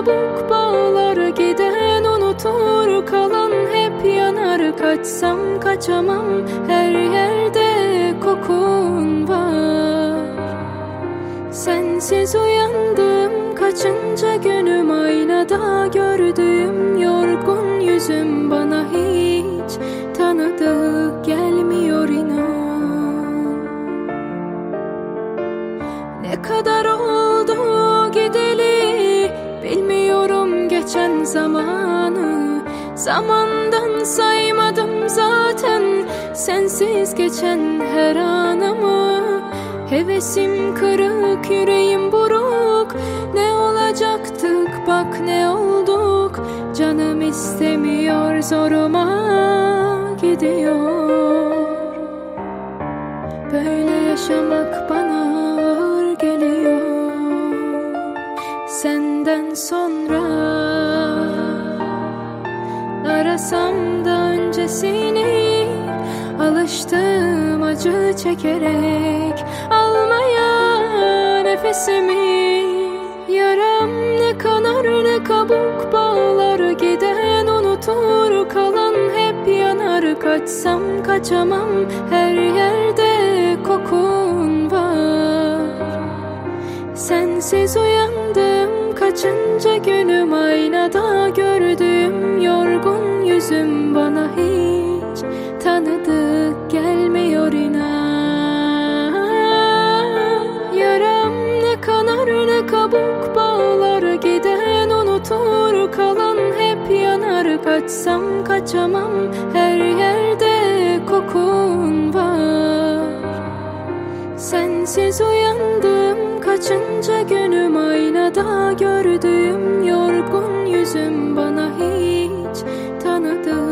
kabuk bağlar, giden unutur, kalan hep yanar. Kaçsam kaçamam, her yerde kokun var. Sensiz uyandım kaçıncı günüm, aynada gördüğüm yorgun yüzüm bana hiç tanıdık gelmiyor inan. Ne kadar oldu gideli, bilmiyorum geçen zamanı. Zamandan saymadım zaten sensiz geçen her anımı. Hevesim kırık, yüreğim buruk. Ne olacaktık bak ne olduk. Canım istemiyor, zoruma gidiyor. Böyle yaşamak bana ağır geliyor. Senden sonra arasam da öncesini, alıştım acı çekerek almaya nefesimi. Yaram ne kanar ne kabuk bağlar, giden unutur, kalan hep yanar. Kaçsam kaçamam, her yerde kokun var. Sensiz uyandım kaçıncı günüm, aynada gördüğüm yorgun yüzüm bana hiç tanıdık gelmiyor inan. Yaram ne kanar ne kabuk bağlar, giden unutur, kalan hep yanar. Kaçsam kaçamam, her yerde kokun var. Sensiz uyandım kaçıncı günüm, aynada gördüğüm yorgun yüzüm bana hiç tanıdık